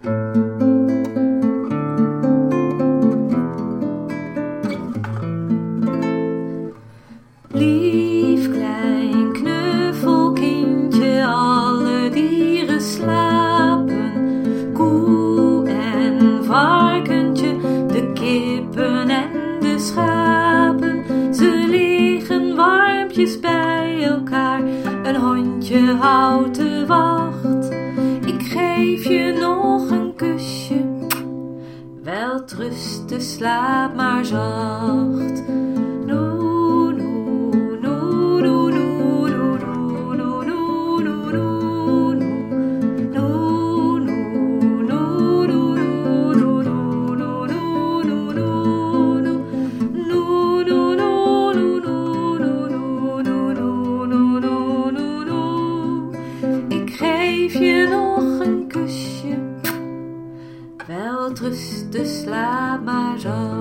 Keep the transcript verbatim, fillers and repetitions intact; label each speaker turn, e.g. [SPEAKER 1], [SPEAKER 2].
[SPEAKER 1] Lief klein knuffelkindje, alle dieren slapen. Koe en varkentje, de kippen en de schapen. Ze liggen warmpjes bij elkaar, een hondje houdt de wacht. Ik geef je nog een kusje, welterusten, slaap maar zacht. Geef je nog een kusje, welterusten, slaap maar zacht.